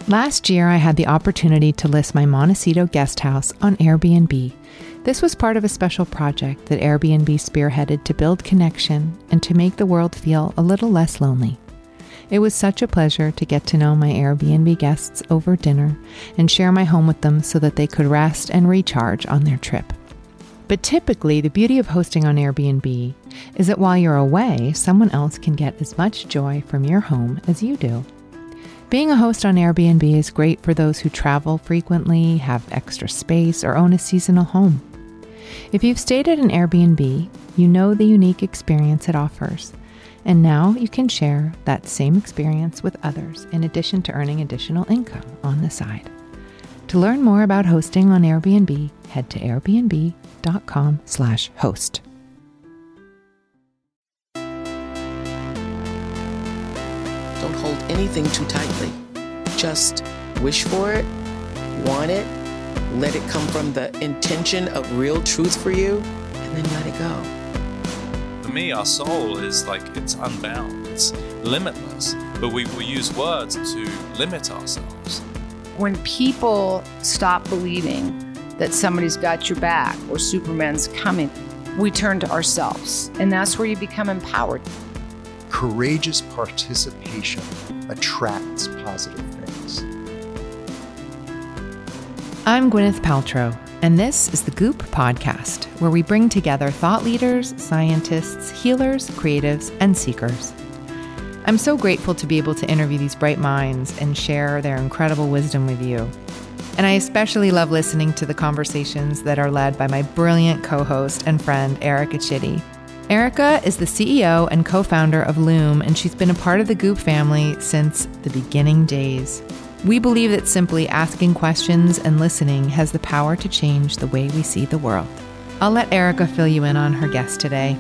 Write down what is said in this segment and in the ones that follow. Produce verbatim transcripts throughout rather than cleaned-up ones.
Last year, I had the opportunity to list my Montecito guest house on Airbnb. This was part of a special project that Airbnb spearheaded to build connection and to make the world feel a little less lonely. It was such a pleasure to get to know my Airbnb guests over dinner and share my home with them so that they could rest and recharge on their trip. But typically, the beauty of hosting on Airbnb is that while you're away, someone else can get as much joy from your home as you do. Being a host on Airbnb is great for those who travel frequently, have extra space, or own a seasonal home. If you've stayed at an Airbnb, you know the unique experience it offers. And now you can share that same experience with others in addition to earning additional income on the side. To learn more about hosting on Airbnb, head to airbnb.com slash host. Don't hold anything too tightly. Just wish for it, want it, let it come from the intention of real truth for you, and then let it go. For me, our soul is like, it's unbound, it's limitless, but we will use words to limit ourselves. When people stop believing that somebody's got your back or Superman's coming, we turn to ourselves, and that's where you become empowered. Courageous participation attracts positive things. I'm Gwyneth Paltrow, and this is the Goop Podcast, where we bring together thought leaders, scientists, healers, creatives, and seekers. I'm so grateful to be able to interview these bright minds and share their incredible wisdom with you. And I especially love listening to the conversations that are led by my brilliant co-host and friend, Erica Chitty. Erica is the C E O and co-founder of Loom, and she's been a part of the Goop family since the beginning days. We believe that simply asking questions and listening has the power to change the way we see the world. I'll let Erica fill you in on her guest today.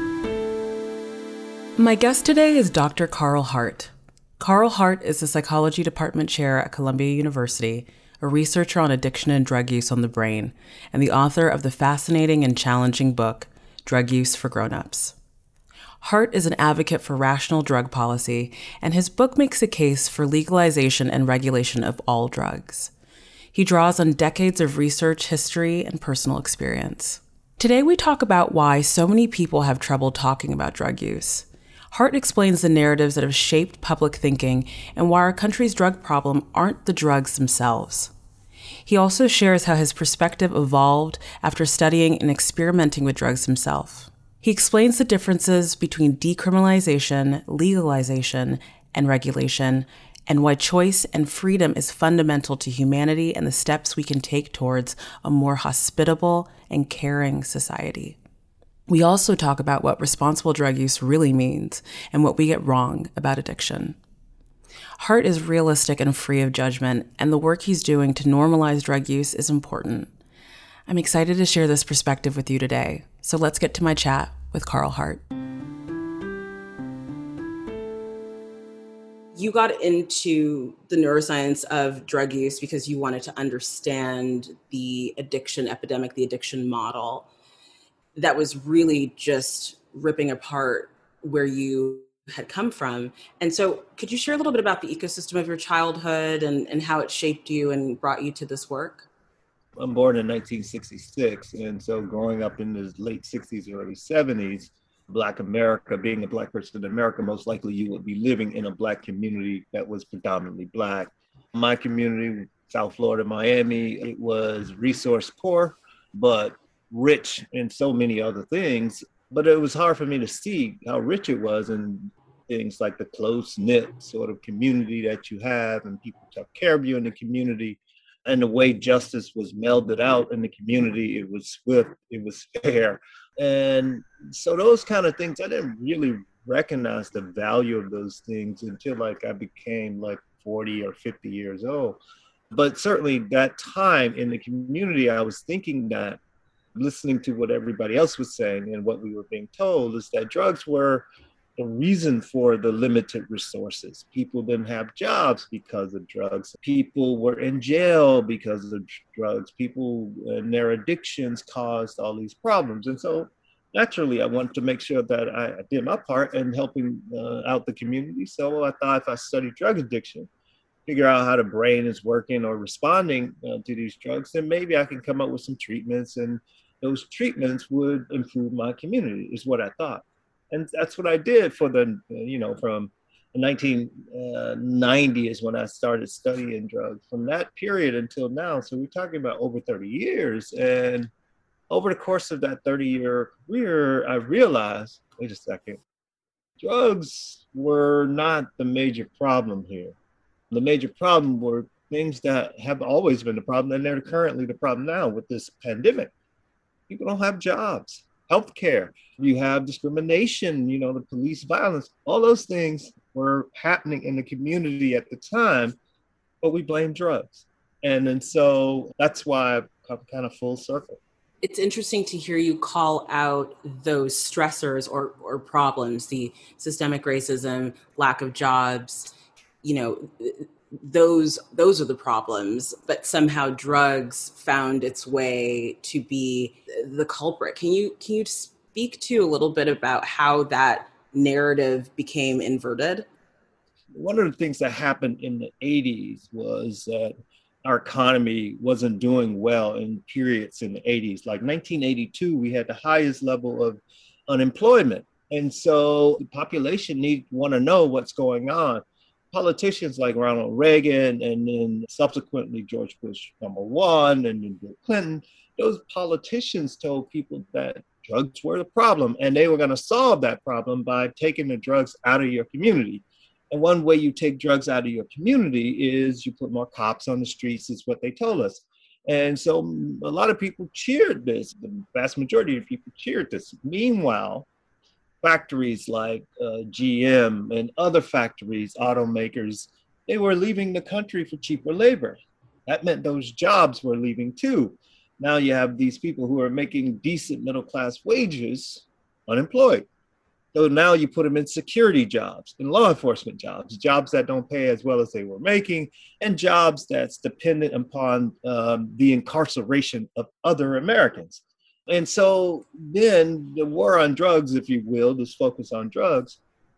My guest today is Doctor Carl Hart. Carl Hart is the psychology department chair at Columbia University, a researcher on addiction and drug use on the brain, and the author of the fascinating and challenging book, Drug Use for Grown-Ups. Hart is an advocate for rational drug policy, and his book makes a case for legalization and regulation of all drugs. He draws on decades of research, history, and personal experience. Today we talk about why so many people have trouble talking about drug use. Hart explains the narratives that have shaped public thinking and why our country's drug problem aren't the drugs themselves. He also shares how his perspective evolved after studying and experimenting with drugs himself. He explains the differences between decriminalization, legalization, and regulation, and why choice and freedom is fundamental to humanity and the steps we can take towards a more hospitable and caring society. We also talk about what responsible drug use really means and what we get wrong about addiction. Hart is realistic and free of judgment, and the work he's doing to normalize drug use is important. I'm excited to share this perspective with you today, so let's get to my chat with Carl Hart. You got into the neuroscience of drug use because you wanted to understand the addiction epidemic, the addiction model that was really just ripping apart where you had come from. And so could you share a little bit about the ecosystem of your childhood and, and how it shaped you and brought you to this work? I'm born in nineteen sixty-six. And so growing up in the late sixties, early seventies, Black America, being a Black person in America, most likely you would be living in a Black community that was predominantly Black. My community, South Florida, Miami, it was resource poor, but rich in so many other things. But it was hard for me to see how rich it was in things like the close-knit sort of community that you have, and people took care of you in the community, and the way justice was melded out in the community. It was swift, it was fair. And so those kind of things, I didn't really recognize the value of those things until like I became like forty or fifty years old. But certainly that time in the community, I was thinking that, listening to what everybody else was saying and what we were being told, is that drugs were the reason for the limited resources. People didn't have jobs because of drugs. People were in jail because of drugs. People and their addictions caused all these problems. And so naturally, I wanted to make sure that I did my part in helping uh, out the community. So I thought if I studied drug addiction, figure out how the brain is working or responding uh, to these drugs, then maybe I can come up with some treatments, and those treatments would improve my community, is what I thought. And that's what I did for the, you know, from nineteen ninety is when I started studying drugs. From that period until now, so we're talking about over thirty years. And over the course of that thirty year career, I realized, wait a second, drugs were not the major problem here. The major problem were things that have always been the problem, and they're currently the problem now with this pandemic. People don't have jobs, healthcare, you have discrimination, you know, the police violence, all those things were happening in the community at the time, but we blame drugs. And and so that's why I've come kind of full circle. It's interesting to hear you call out those stressors or, or problems, the systemic racism, lack of jobs, you know, those those are the problems, but somehow drugs found its way to be the culprit. Can you can you speak to a little bit about how that narrative became inverted? One of the things that happened in the eighties was that our economy wasn't doing well in periods in the eighties. Like nineteen eighty-two, we had the highest level of unemployment. And so the population need want to know what's going on. Politicians like Ronald Reagan and then subsequently George Bush number one and then Bill Clinton, those politicians told people that drugs were the problem and they were going to solve that problem by taking the drugs out of your community. And one way you take drugs out of your community is you put more cops on the streets, is what they told us. And so a lot of people cheered this. The vast majority of people cheered this. Meanwhile, factories like uh, G M and other factories, automakers, they were leaving the country for cheaper labor. That meant those jobs were leaving too. Now you have these people who are making decent middle-class wages unemployed. So now you put them in security jobs, in law enforcement jobs, jobs that don't pay as well as they were making, and jobs that's dependent upon um, the incarceration of other Americans. And so then the war on drugs, if you will, this focus on drugs,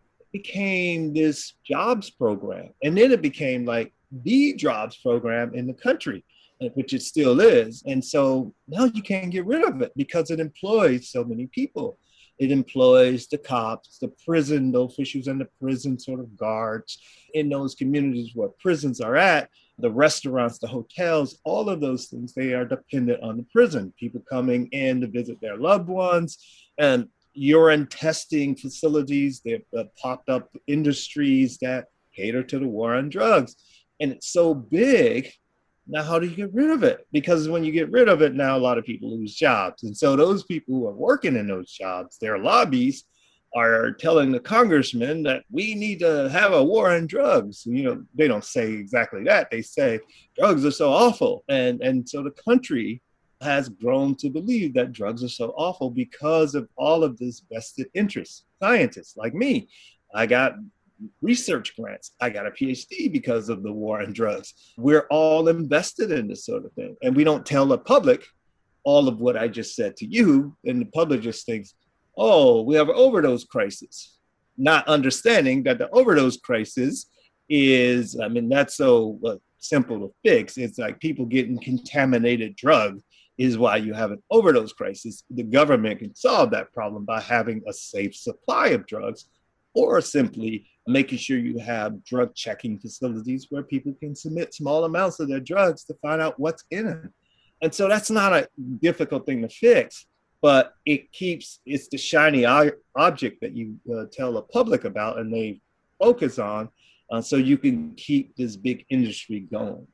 became this jobs program. And then it became like the jobs program in the country, which it still is. And so now you can't get rid of it because it employs so many people. It employs the cops, the prison, the officials in the prison, sort of guards in those communities where prisons are at, the restaurants, the hotels, all of those things, they are dependent on the prison. People coming in to visit their loved ones, and urine testing facilities, they've uh, popped up industries that cater to the war on drugs. And it's so big. Now, how do you get rid of it? Because when you get rid of it, now a lot of people lose jobs. And so those people who are working in those jobs, their lobbies are telling the congressman that we need to have a war on drugs. You know, they don't say exactly that. They say drugs are so awful. And, and so the country has grown to believe that drugs are so awful because of all of this vested interest. Scientists like me, I got research grants. I got a P H D because of the war on drugs. We're all invested in this sort of thing. And we don't tell the public all of what I just said to you. And the public just thinks, oh, we have an overdose crisis. Not understanding that the overdose crisis is, I mean, that's so uh, simple to fix. It's like people getting contaminated drugs is why you have an overdose crisis. The government can solve that problem by having a safe supply of drugs, or simply making sure you have drug checking facilities where people can submit small amounts of their drugs to find out what's in them. And so that's not a difficult thing to fix, but it keeps, it's the shiny object that you uh, tell the public about and they focus on, uh, so you can keep this big industry going.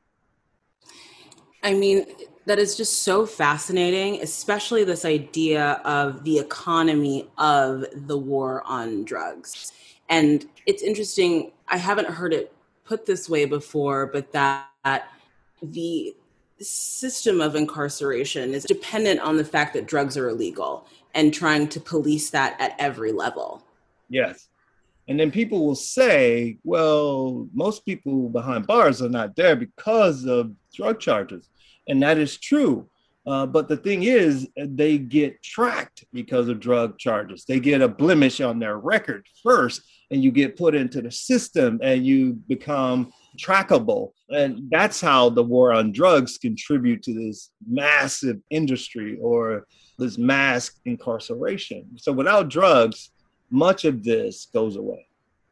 I mean, that is just so fascinating, especially this idea of the economy of the war on drugs. And it's interesting, I haven't heard it put this way before, but that, that the system of incarceration is dependent on the fact that drugs are illegal and trying to police that at every level. Yes. And then people will say, well, most people behind bars are not there because of drug charges. And that is true. Uh, but the thing is, they get tracked because of drug charges. They get a blemish on their record first, and you get put into the system and you become trackable. And that's how the war on drugs contribute to this massive industry or this mass incarceration. So without drugs, much of this goes away.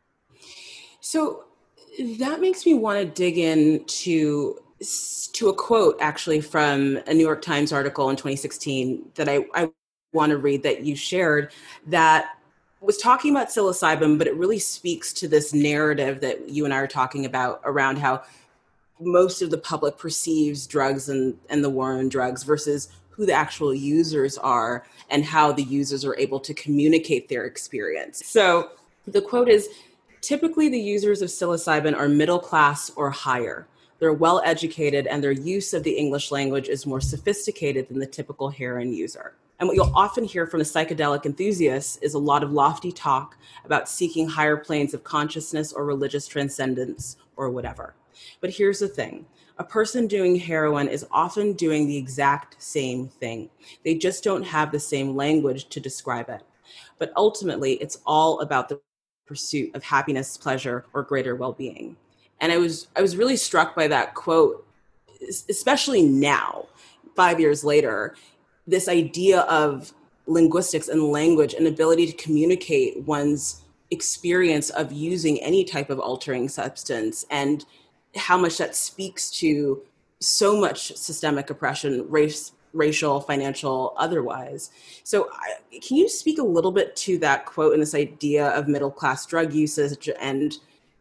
So that makes me want to dig into to a quote actually from a New York Times article in twenty sixteen that I, I want to read that you shared that was talking about psilocybin, but it really speaks to this narrative that you and I are talking about around how most of the public perceives drugs and, and the war on drugs versus who the actual users are and how the users are able to communicate their experience. So the quote is, typically the users of psilocybin are middle class or higher. They're well educated and their use of the English language is more sophisticated than the typical heroin user. And what you'll often hear from the psychedelic enthusiasts is a lot of lofty talk about seeking higher planes of consciousness or religious transcendence or whatever. But here's the thing. A person doing heroin is often doing the exact same thing. They just don't have the same language to describe it. But ultimately, it's all about the pursuit of happiness, pleasure, or greater well-being. And I was I was really struck by that quote, especially now, five years later, this idea of linguistics and language and ability to communicate one's experience of using any type of altering substance and how much that speaks to so much systemic oppression, race, racial, financial, otherwise. So I, can you speak a little bit to that quote and this idea of middle-class drug usage and,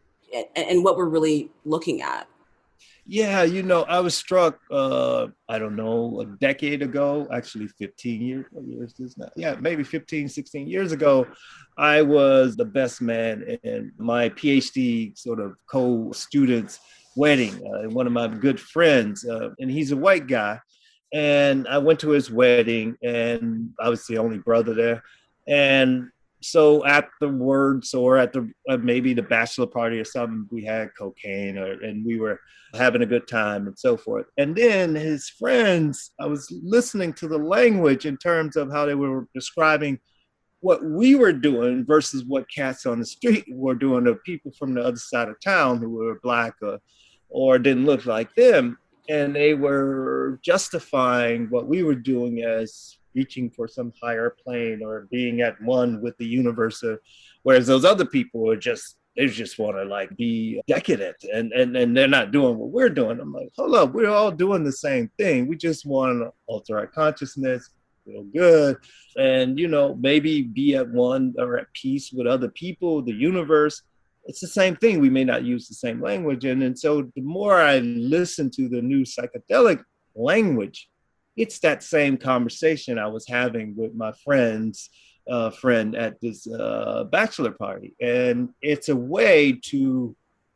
and what we're really looking at? Yeah, you know, I was struck, uh, I don't know, a decade ago, actually fifteen years, what years is this now? Yeah, maybe fifteen, sixteen years ago, I was the best man in my PhD sort of co-student's wedding, uh, one of my good friends, uh, and he's a white guy. And I went to his wedding and I was the only brother there. And so afterwards, or at the uh, maybe the bachelor party or something, we had cocaine, or and we were having a good time and so forth. And then his friends, I was listening to the language in terms of how they were describing what we were doing versus what cats on the street were doing, or people from the other side of town who were black or, or didn't look like them. And they were justifying what we were doing as reaching for some higher plane or being at one with the universe, uh, whereas those other people were just, they just want to like be decadent and, and, and they're not doing what we're doing. I'm like, hold up, we're all doing the same thing. We just want to alter our consciousness, feel good, and, you know, maybe be at one or at peace with other people, the universe. It's the same thing. We may not use the same language. And, and so the more I listen to the new psychedelic language, it's that same conversation I was having with my friend's uh, friend at this uh, bachelor party. And it's a way to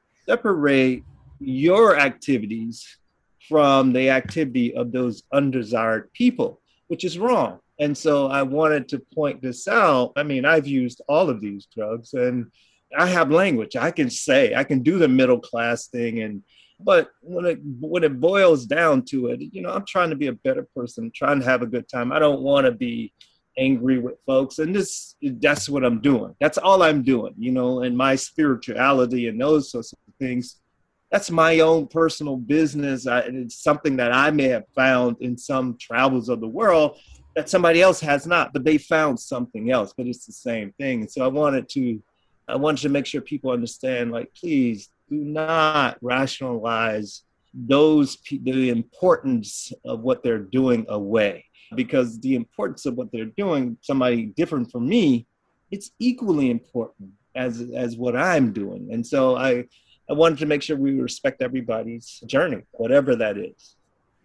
separate your activities from the activity of those undesired people, which is wrong. And so I wanted to point this out. I mean, I've used all of these drugs and I have language. I can say, I can do the middle class thing. And But when it when it boils down to it, you know, I'm trying to be a better person, trying to have a good time. I don't want to be angry with folks. And this that's what I'm doing. That's all I'm doing, you know, and my spirituality and those sorts of things. That's my own personal business. I, and it's something that I may have found in some travels of the world that somebody else has not, but they found something else, but it's the same thing. And so I wanted to, I wanted to make sure people understand, like, please, do not rationalize those the importance of what they're doing away, because the importance of what they're doing, somebody different from me, it's equally important as as what I'm doing. And so I I wanted to make sure we respect everybody's journey, whatever that is.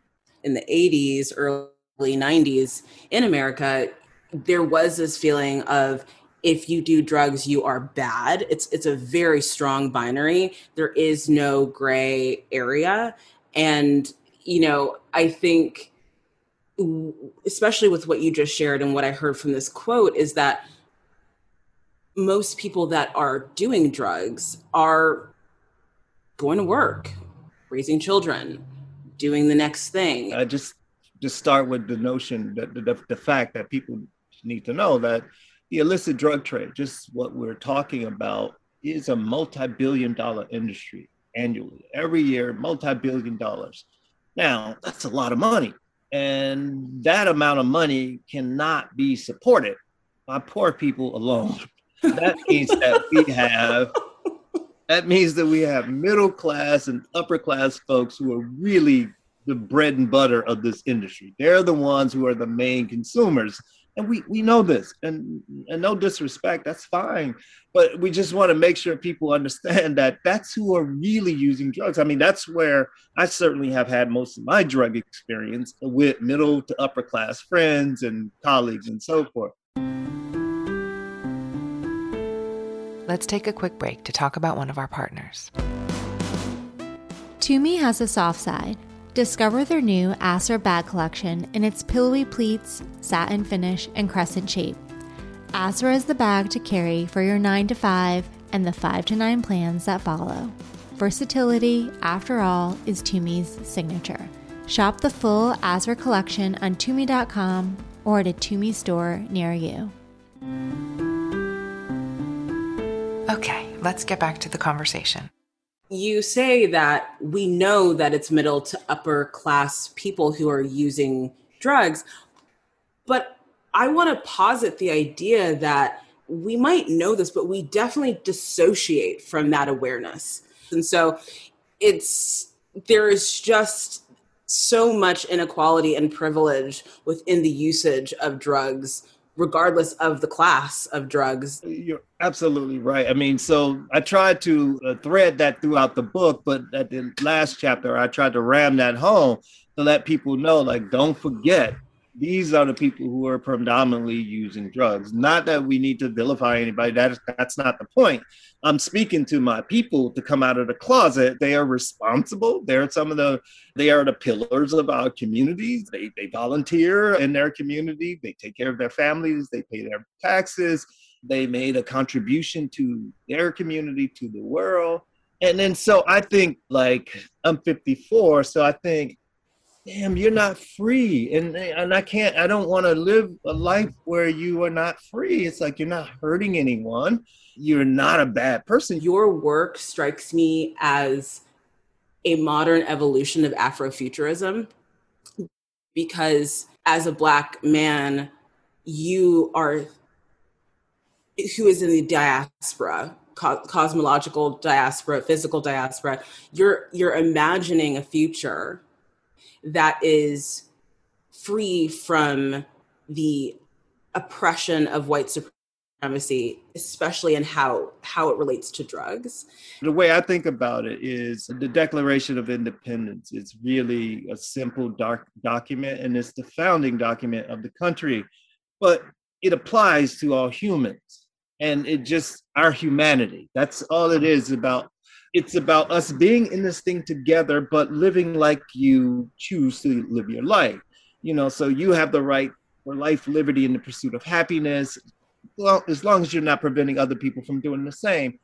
In the eighties, early nineties in America, there was this feeling of, if you do drugs, you are bad. It's it's a very strong binary. There is no gray area. And, you know, I think, especially with what you just shared and what I heard from this quote, is that most people that are doing drugs are going to work, raising children, doing the next thing. I just just start with the notion that the, the, the fact that people need to know that the illicit drug trade, just what we're talking about, is a multi-billion dollar industry. annually, every year, multi-billion dollars. Now, that's a lot of money. And that amount of money cannot be supported by poor people alone. That means that we have, that means that we have middle class and upper class folks who are really the bread and butter of this industry. They're the ones who are the main consumers. And we, we know this, and, and no disrespect, that's fine. But we just want to make sure people understand that that's who are really using drugs. I mean, that's where I certainly have had most of my drug experience, with middle to upper class friends and colleagues and so forth. Let's take a quick break to talk about one of our partners. Tumi has a soft side. Discover their new Asra bag collection in its pillowy pleats, satin finish, and crescent shape. Asra is the bag to carry for your nine to five and the five to nine plans that follow. Versatility, after all, is Tumi's signature. Shop the full Asra collection on Tumi dot com or at a Tumi store near you. Okay, let's get back to the conversation. You say that we know that it's middle to upper class people who are using drugs, but I want to posit the idea that we might know this, but we definitely dissociate from that awareness. And so it's, there is just so much inequality and privilege within the usage of drugs, regardless of the class of drugs. You're absolutely right. I mean, so I tried to uh, thread that throughout the book, but at the last chapter, I tried to ram that home to let people know, like, don't forget, these are the people who are predominantly using drugs. Not that we need to vilify anybody. That is, that's not the point. I'm speaking to my people to come out of the closet. They are responsible. They're some of the, they are the pillars of our communities. They, they volunteer in their community. They take care of their families. They pay their taxes. They made a contribution to their community, to the world. And then, so I think, like, I'm fifty-four, so I think, damn, you're not free. And, and I can't, I don't want to live a life where you are not free. It's like, you're not hurting anyone. You're not a bad person. Your work strikes me as a modern evolution of Afrofuturism, because as a Black man, you are, who is in the diaspora, co- cosmological diaspora, physical diaspora, you're you're imagining a future that is free from the oppression of white supremacy, especially in how, how it relates to drugs. The way I think about it is the Declaration of Independence is really a simple dark document, and it's the founding document of the country, but it applies to all humans, and it just, our humanity. That's all it is about. It's about us being in this thing together, but living like you choose to live your life. You know, so you have the right for life, liberty, and the pursuit of happiness, well, as long as you're not preventing other people from doing the same.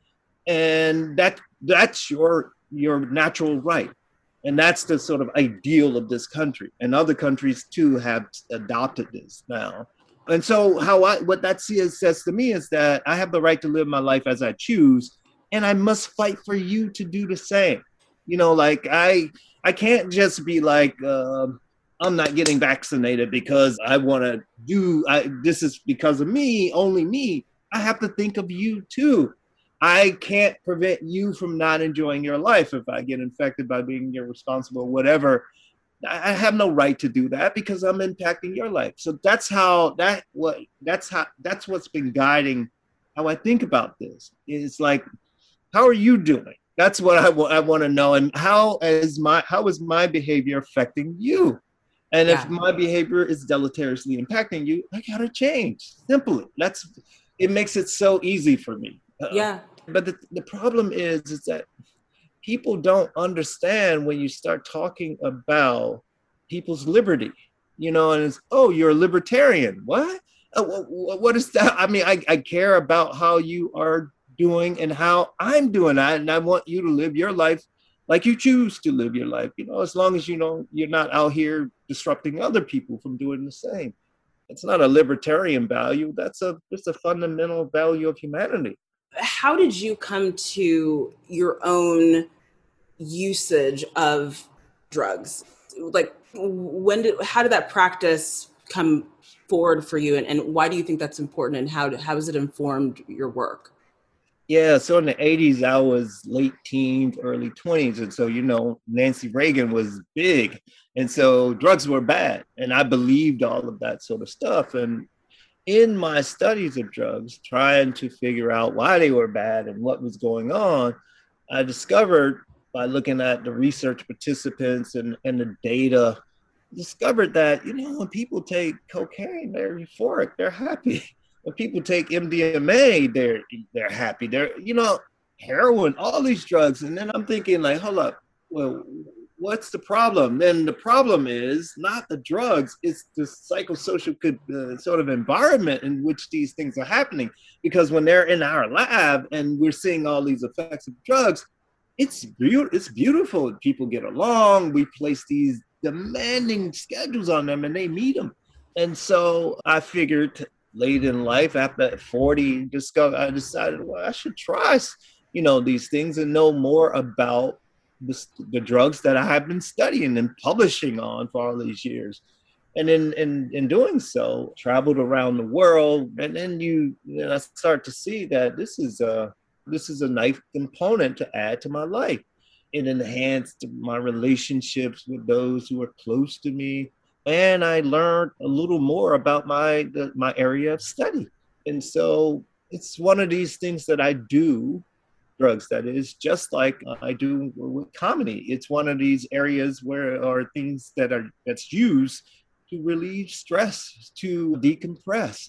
And that that's your your natural right. And that's the sort of ideal of this country. And other countries too have adopted this now. And so how I what that says, says to me is that I have the right to live my life as I choose. And I must fight for you to do the same. You know, like I I can't just be like, uh, I'm not getting vaccinated because I want to do, I, this is because of me, only me. I have to think of you too. I can't prevent you from not enjoying your life if I get infected by being irresponsible or whatever. I have no right to do that because I'm impacting your life. So that's how, that what that's how, that's what's been guiding how I think about this. It's like, how are you doing? That's what I, w- I want to know. And how is my how is my behavior affecting you? And yeah. If my behavior is deleteriously impacting you, I gotta change. Simply, that's it. Makes it so easy for me. Uh, yeah. But the, the problem is, is that people don't understand when you start talking about people's liberty. You know, and it's, oh, you're a libertarian. What? Uh, what, what is that? I mean, I, I care about how you are doing and how I'm doing that, and I want you to live your life like you choose to live your life, you know, as long as you know you're not out here disrupting other people from doing the same. It's not a libertarian value, that's a just a fundamental value of humanity. How did you come to your own usage of drugs? Like, when did, how did that practice come forward for you, and, and why do you think that's important, and how, how has it informed your work? Yeah, so in the eighties, I was late teens, early twenties. And so, you know, Nancy Reagan was big. And so drugs were bad. And I believed all of that sort of stuff. And in my studies of drugs, trying to figure out why they were bad and what was going on, I discovered by looking at the research participants and, and the data, discovered that, you know, when people take cocaine, they're euphoric, they're happy. When people take M D M A, they're they're happy. They're, you know, heroin, all these drugs. And then I'm thinking like, hold up, well, what's the problem? Then the problem is not the drugs, it's the psychosocial uh, sort of environment in which these things are happening. Because when they're in our lab and we're seeing all these effects of drugs, it's, be- it's beautiful. People get along. We place these demanding schedules on them and they meet them. And so I figured late in life, after forty, discover, I decided, well, I should try, you know, these things and know more about the, the drugs that I have been studying and publishing on for all these years. And in, in, in doing so, traveled around the world. And then you, you know, I start to see that this is a, this is a nice component to add to my life. It enhanced my relationships with those who are close to me. And I learned a little more about my the, my area of study. And so it's one of these things that I do, drugs that is, just like I do with comedy. It's one of these areas where are things that are that's used to relieve stress, to decompress.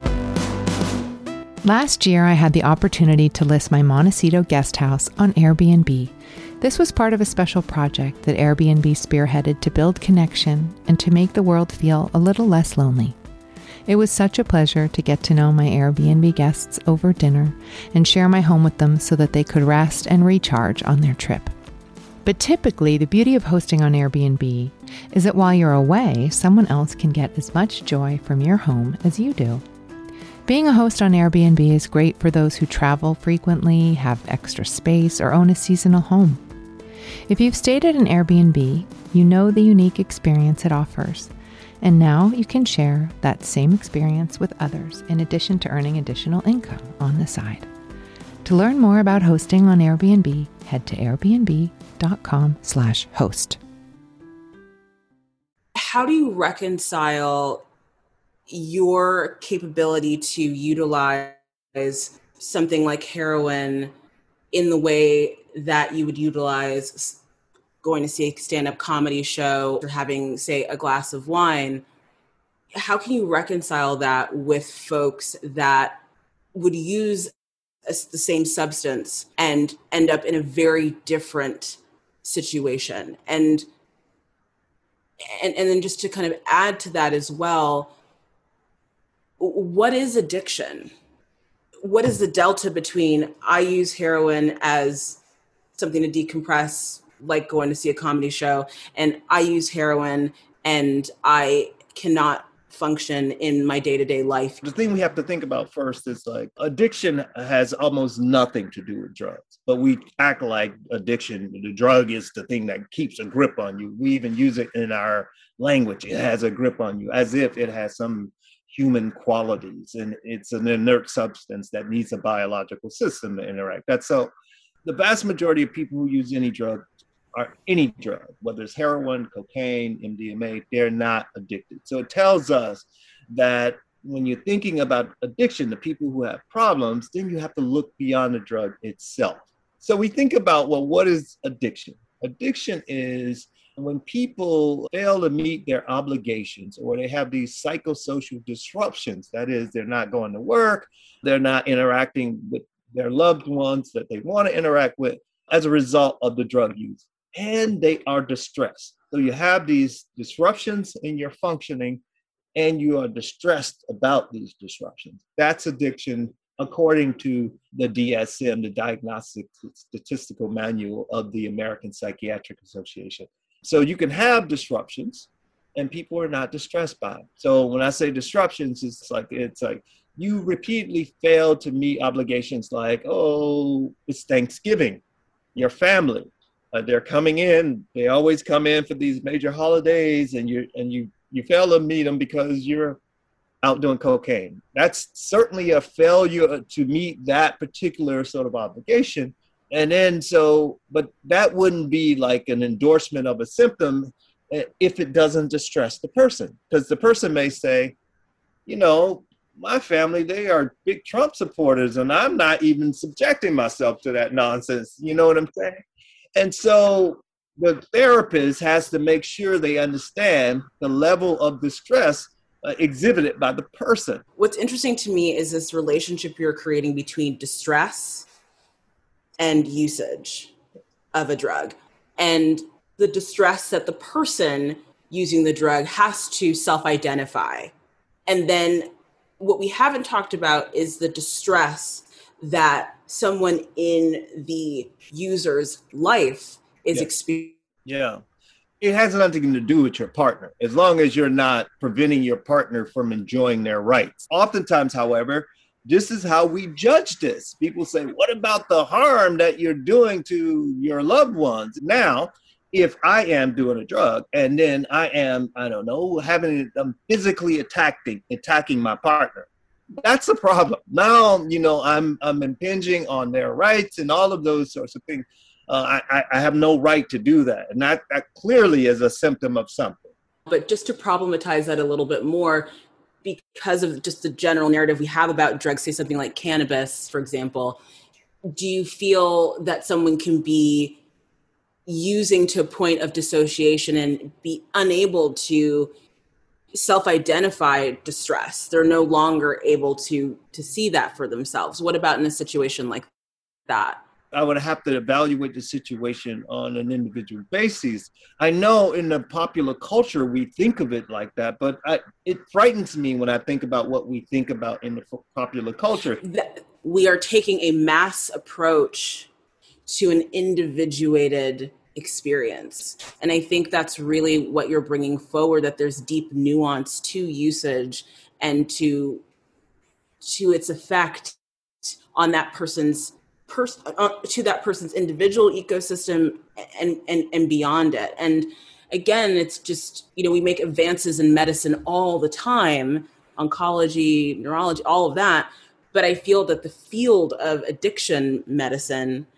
Last year, I had the opportunity to list my Montecito guest house on Airbnb. This was part of a special project that Airbnb spearheaded to build connection and to make the world feel a little less lonely. It was such a pleasure to get to know my Airbnb guests over dinner and share my home with them so that they could rest and recharge on their trip. But typically, the beauty of hosting on Airbnb is that while you're away, someone else can get as much joy from your home as you do. Being a host on Airbnb is great for those who travel frequently, have extra space, or own a seasonal home. If you've stayed at an Airbnb, you know the unique experience it offers. And now you can share that same experience with others in addition to earning additional income on the side. To learn more about hosting on Airbnb, head to airbnb.com slash host. How do you reconcile your capability to utilize something like heroin in the way that you would utilize going to see a stand-up comedy show or having, say, a glass of wine? How can you reconcile that with folks that would use a, the same substance and end up in a very different situation? And, and, and then just to kind of add to that as well, what is addiction? What is the delta between I use heroin as something to decompress, like going to see a comedy show, and I use heroin and I cannot function in my day-to-day life? The thing we have to think about first is like addiction has almost nothing to do with drugs, but we act like addiction, the drug is the thing that keeps a grip on you. We even use it in our language. It has a grip on you as if it has some human qualities, and it's an inert substance that needs a biological system to interact. That's so the vast majority of people who use any drug are any drug, whether it's heroin, cocaine, M D M A, they're not addicted. So it tells us that when you're thinking about addiction, the people who have problems, then you have to look beyond the drug itself. So we think about, well, what is addiction? Addiction is when people fail to meet their obligations or they have these psychosocial disruptions. That is, they're not going to work, they're not interacting with their loved ones that they want to interact with as a result of the drug use, and they are distressed. So you have these disruptions in your functioning and you are distressed about these disruptions. That's addiction according to the D S M, the Diagnostic Statistical Manual of the American Psychiatric Association. So you can have disruptions and people are not distressed by them. So when I say disruptions, it's like, it's like you repeatedly fail to meet obligations like, oh, it's Thanksgiving, your family. Uh, they're coming in. They always come in for these major holidays, and you and you you fail to meet them because you're out doing cocaine. That's certainly a failure to meet that particular sort of obligation. And then so, but that wouldn't be like an endorsement of a symptom if it doesn't distress the person, because the person may say, you know, my family, they are big Trump supporters, and I'm not even subjecting myself to that nonsense. You know what I'm saying? And so the therapist has to make sure they understand the level of distress uh, exhibited by the person. What's interesting to me is this relationship you're creating between distress and usage of a drug, and the distress that the person using the drug has to self-identify. And then what we haven't talked about is the distress that someone in the user's life is yeah. experiencing. Yeah. It has nothing to do with your partner, as long as you're not preventing your partner from enjoying their rights. Oftentimes, however, this is how we judge this. People say, what about the harm that you're doing to your loved ones? Now, if I am doing a drug and then I am, I don't know, having them physically attacking, attacking my partner, that's a problem. Now, you know, I'm I'm impinging on their rights and all of those sorts of things. Uh, I, I have no right to do that. And that, that clearly is a symptom of something. But just to problematize that a little bit more, because of just the general narrative we have about drugs, say something like cannabis, for example, do you feel that someone can be using to a point of dissociation and be unable to self-identify distress? They're no longer able to to see that for themselves. What about in a situation like that? I would have to evaluate the situation on an individual basis. I know in the popular culture, we think of it like that, but I, it frightens me when I think about what we think about in the popular culture. We are taking a mass approach to an individuated experience. And I think that's really what you're bringing forward, that there's deep nuance to usage and to, to its effect on that person's Pers- uh, to that person's individual ecosystem and, and, and beyond it. And again, it's just, you know, we make advances in medicine all the time, oncology, neurology, all of that. But I feel that the field of addiction medicine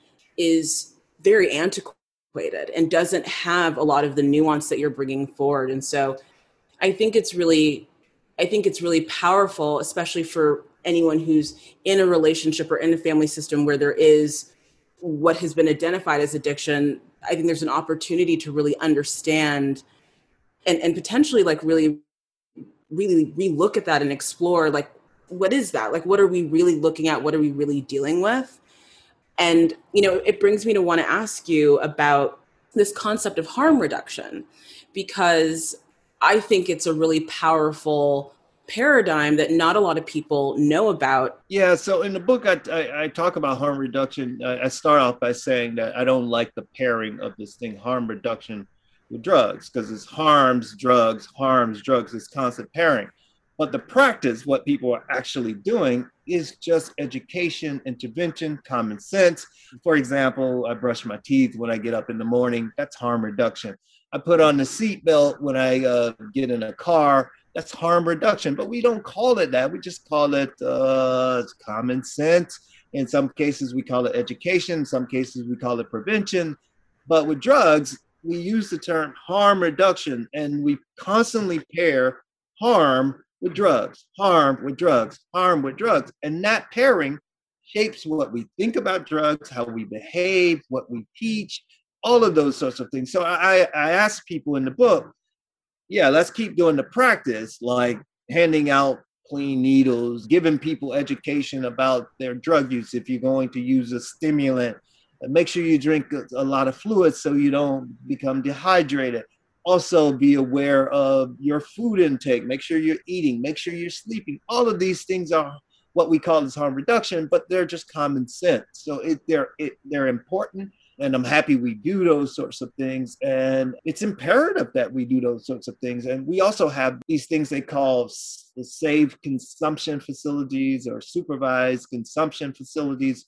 is very antiquated and doesn't have a lot of the nuance that you're bringing forward. And so I think it's really, I think it's really powerful, especially for anyone who's in a relationship or in a family system where there is what has been identified as addiction. I think there's an opportunity to really understand and, and potentially like really, really relook at that and explore, like, what is that? Like, what are we really looking at? What are we really dealing with? And, you know, it brings me to want to ask you about this concept of harm reduction, because I think it's a really powerful paradigm that not a lot of people know about. Yeah, so in the book, I, I, I talk about harm reduction. I, I start off by saying that I don't like the pairing of this thing, harm reduction with drugs, because it's harms, drugs, harms, drugs, this constant pairing. But the practice, what people are actually doing, is just education, intervention, common sense. For example, I brush my teeth when I get up in the morning. That's harm reduction. I put on the seatbelt when I uh, get in a car. That's harm reduction, but we don't call it that. We just call it uh, common sense. In some cases, we call it education. In some cases, we call it prevention. But with drugs, we use the term harm reduction, and we constantly pair harm with drugs, harm with drugs, harm with drugs. And that pairing shapes what we think about drugs, how we behave, what we teach, all of those sorts of things. So I, I ask people in the book, yeah, let's keep doing the practice, like handing out clean needles, giving people education about their drug use. If you're going to use a stimulant, make sure you drink a, a lot of fluids so you don't become dehydrated. Also be aware of your food intake. Make sure you're eating, make sure you're sleeping. All of these things are what we call as harm reduction, but they're just common sense. So it, they're, it, they're important. And I'm happy we do those sorts of things. And it's imperative that we do those sorts of things. And we also have these things they call safe consumption facilities or supervised consumption facilities,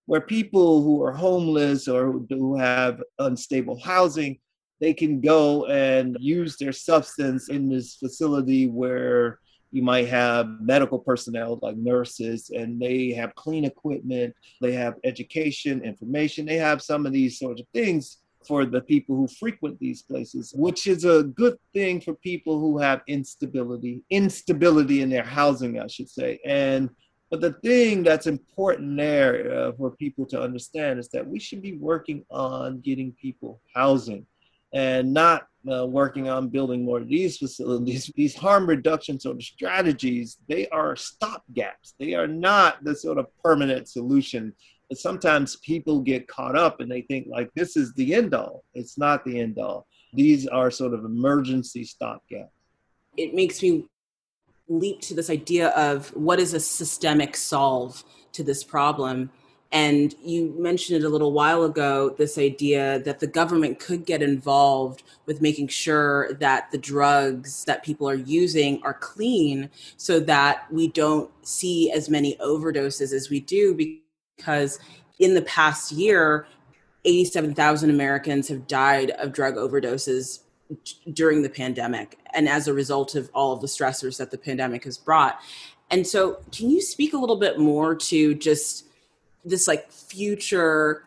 where people who are homeless or who have unstable housing, they can go and use their substance in this facility where you might have medical personnel like nurses, and they have clean equipment, they have education, information, they have some of these sorts of things for the people who frequent these places, which is a good thing for people who have instability, instability in their housing, I should say. And but the thing that's important there uh, for people to understand is that we should be working on getting people housing and not uh, working on building more of these facilities. These harm reduction sort of strategies, they are stopgaps. They are not the sort of permanent solution. But sometimes people get caught up and they think like this is the end all. It's not the end all. These are sort of emergency stopgaps. It makes me leap to this idea of what is a systemic solve to this problem. And you mentioned it a little while ago, this idea that the government could get involved with making sure that the drugs that people are using are clean so that we don't see as many overdoses as we do, because in the past year, eighty-seven thousand Americans have died of drug overdoses during the pandemic and as a result of all of the stressors that the pandemic has brought. And so can you speak a little bit more to just this like future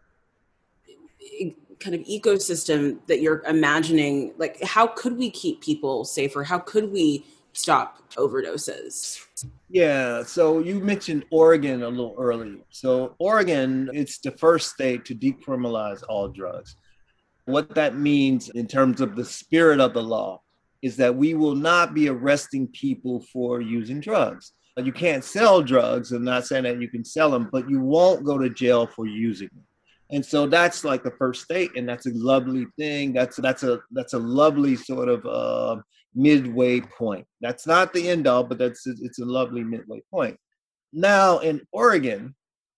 kind of ecosystem that you're imagining? Like, how could we keep people safer? How could we stop overdoses? Yeah, so you mentioned Oregon a little earlier. So Oregon, it's the first state to decriminalize all drugs. What that means in terms of the spirit of the law is that we will not be arresting people for using drugs. You can't sell drugs. I'm not saying that you can sell them, but you won't go to jail for using them. And so that's like the first state, and that's a lovely thing. That's that's a that's a lovely sort of uh, midway point. That's not the end all, but that's it's a lovely midway point. Now in Oregon,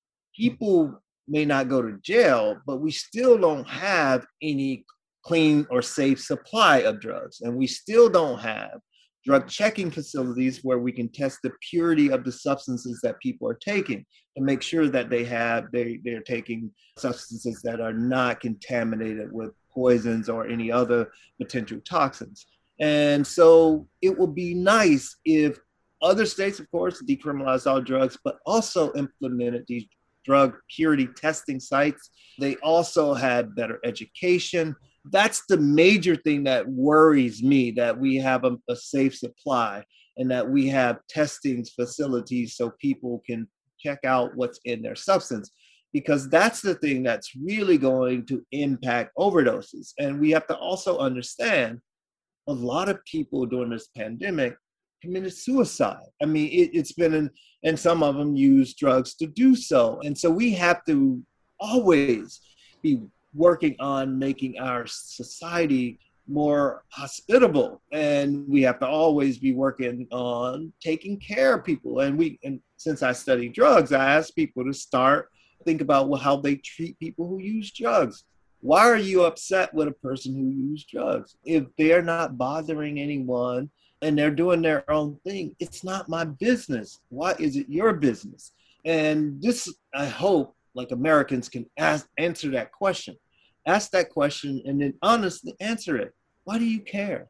people may not go to jail, but we still don't have any clean or safe supply of drugs, and we still don't have drug checking facilities where we can test the purity of the substances that people are taking to make sure that they have they they're taking substances that are not contaminated with poisons or any other potential toxins. And so it would be nice if other states, of course, decriminalized all drugs, but also implemented these drug purity testing sites. They also had better education. That's the major thing that worries me, that we have a, a safe supply and that we have testing facilities so people can check out what's in their substance, because that's the thing that's really going to impact overdoses. And we have to also understand a lot of people during this pandemic committed suicide. I mean, it, it's been, in, and some of them use drugs to do so. And so we have to always be working on making our society more hospitable, and we have to always be working on taking care of people. And we, and since I study drugs, I ask people to start think about well, how they treat people who use drugs. Why are you upset with a person who uses drugs? If they're not bothering anyone and they're doing their own thing, it's not my business. Why is it your business? And this, I hope, like Americans can ask, answer that question. Ask that question and then honestly answer it. Why do you care?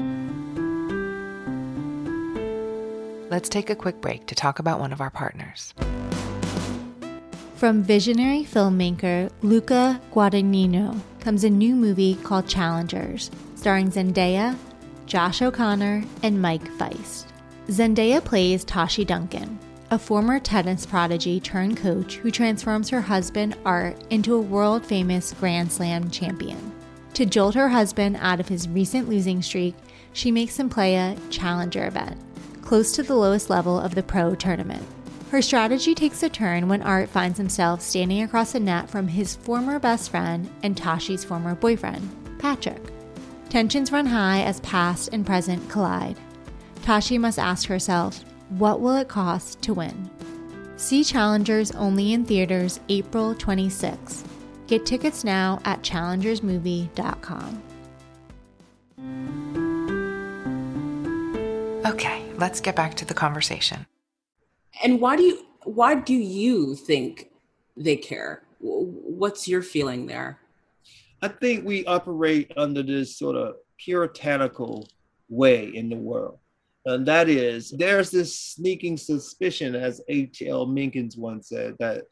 Let's take a quick break to talk about one of our partners. From visionary filmmaker Luca Guadagnino comes a new movie called Challengers, starring Zendaya, Josh O'Connor, and Mike Feist. Zendaya plays Tashi Duncan, a former tennis prodigy turned coach who transforms her husband, Art, into a world-famous Grand Slam champion. To jolt her husband out of his recent losing streak, she makes him play a challenger event, close to the lowest level of the pro tournament. Her strategy takes a turn when Art finds himself standing across the net from his former best friend and Tashi's former boyfriend, Patrick. Tensions run high as past and present collide. Tashi must ask herself, what will it cost to win? See Challengers only in theaters April twenty-sixth. Get tickets now at challengers movie dot com. Okay, let's get back to the conversation. And why do you why do you think they care. What's your feeling there? I think we operate under this sort of puritanical way in the world. And that is, there's this sneaking suspicion, as H L Mencken once said, that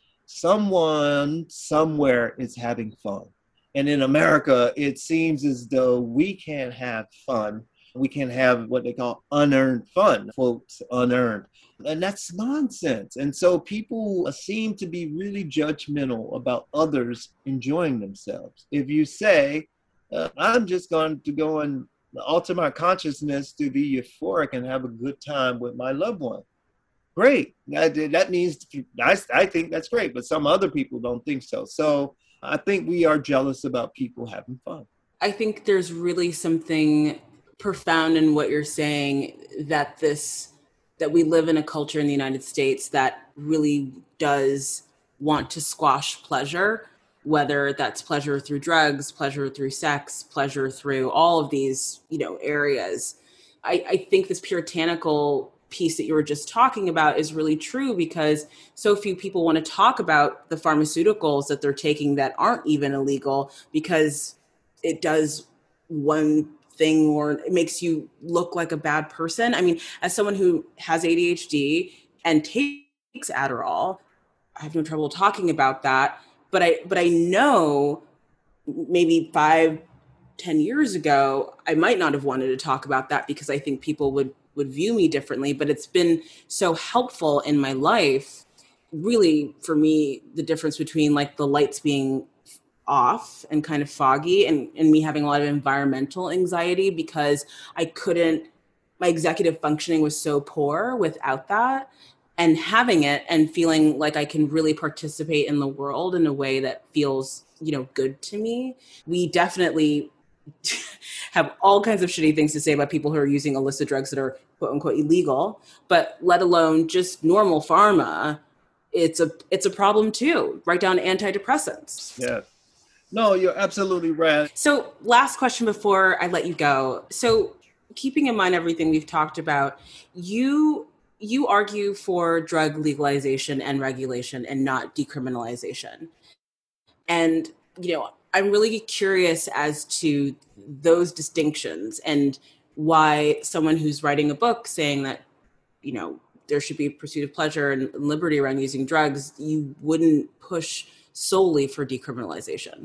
someone somewhere is having fun. And in America, it seems as though we can't have fun. We can have what they call unearned fun, quotes, unearned. And that's nonsense. And so people seem to be really judgmental about others enjoying themselves. If you say, uh, I'm just going to go and alter my consciousness to be euphoric and have a good time with my loved one, great. That, that means, I, I think that's great, but some other people don't think so. So I think we are jealous about people having fun. I think there's really something profound in what you're saying, that this, that we live in a culture in the United States that really does want to squash pleasure, whether that's pleasure through drugs, pleasure through sex, pleasure through all of these, you know, areas. I, I think this puritanical piece that you were just talking about is really true, because so few people want to talk about the pharmaceuticals that they're taking that aren't even illegal, because it does one thing, or it makes you look like a bad person. I mean, as someone who has A D H D and takes Adderall, I have no trouble talking about that. But I, but I know maybe five, ten years ago, I might not have wanted to talk about that because I think people would, would view me differently. But it's been so helpful in my life, really, for me, the difference between like the lights being off and kind of foggy, and, and me having a lot of environmental anxiety because I couldn't, my executive functioning was so poor without that. And having it and feeling like I can really participate in the world in a way that feels, you know, good to me. We definitely have all kinds of shitty things to say about people who are using illicit drugs that are quote unquote illegal, but let alone just normal pharma. It's a, it's a problem too, right down to antidepressants. Yeah. No, you're absolutely right. So last question before I let you go. So keeping in mind everything we've talked about, you You argue for drug legalization and regulation and not decriminalization. And, you know, I'm really curious as to those distinctions and why someone who's writing a book saying that, you know, there should be pursuit of pleasure and liberty around using drugs, you wouldn't push solely for decriminalization.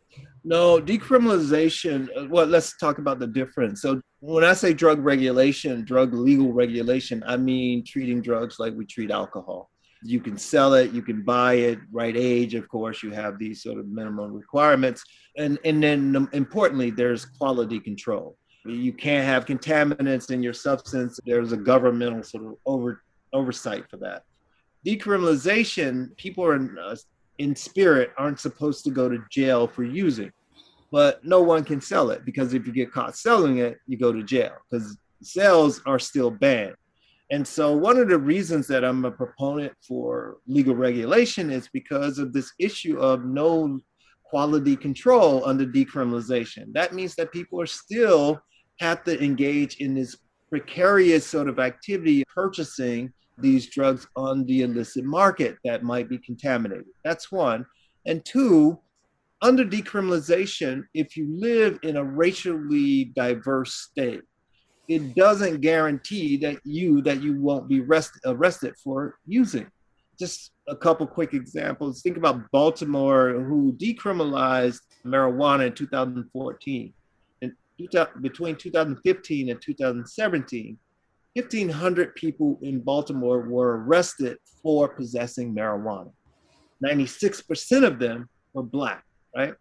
No, decriminalization, well, let's talk about the difference. So when I say drug regulation, drug legal regulation, I mean treating drugs like we treat alcohol. You can sell it, you can buy it, right age, of course, you have these sort of minimum requirements. And, and then um, importantly, there's quality control. You can't have contaminants in your substance. There's a governmental sort of over, oversight for that. Decriminalization, people are in, uh, in spirit aren't supposed to go to jail for using, but no one can sell it, because if you get caught selling it, you go to jail because sales are still banned. And so one of the reasons that I'm a proponent for legal regulation is because of this issue of no quality control under decriminalization. That means that people are still have to engage in this precarious sort of activity, purchasing these drugs on the illicit market that might be contaminated. That's one. And two, under decriminalization, if you live in a racially diverse state, it doesn't guarantee that you that you won't be arrest, arrested for using. Just a couple quick examples. Think about Baltimore, who decriminalized marijuana in two thousand fourteen. And between two thousand fifteen and two thousand seventeen, fifteen hundred people in Baltimore were arrested for possessing marijuana. ninety-six percent of them were Black, right?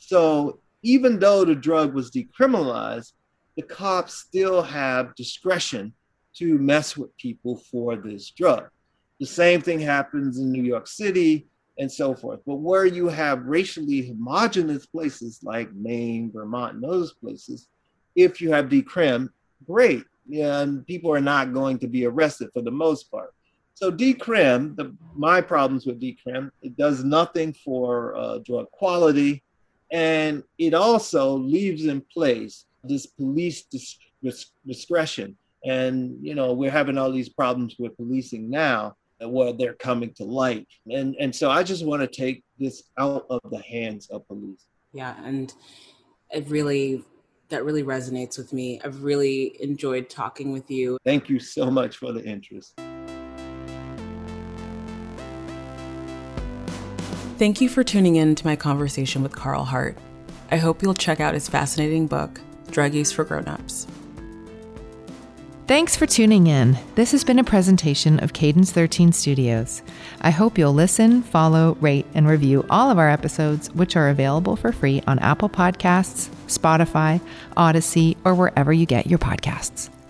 So even though the drug was decriminalized, the cops still have discretion to mess with people for this drug. The same thing happens in New York City and so forth. But where you have racially homogenous places like Maine, Vermont, and those places, if you have decrim, great. Yeah, and people are not going to be arrested for the most part. So decrim, the, my problems with decrim, it does nothing for uh, drug quality, and it also leaves in place this police dis- dis- discretion. And, you know, we're having all these problems with policing now. well, they're coming to light. And, and so I just want to take this out of the hands of police. Yeah, and it really, that really resonates with me. I've really enjoyed talking with you. Thank you so much for the interest. Thank you for tuning in to my conversation with Carl Hart. I hope you'll check out his fascinating book, Drug Use for Grown-Ups. Thanks for tuning in. This has been a presentation of Cadence thirteen Studios. I hope you'll listen, follow, rate, and review all of our episodes, which are available for free on Apple Podcasts, Spotify, Odyssey, or wherever you get your podcasts.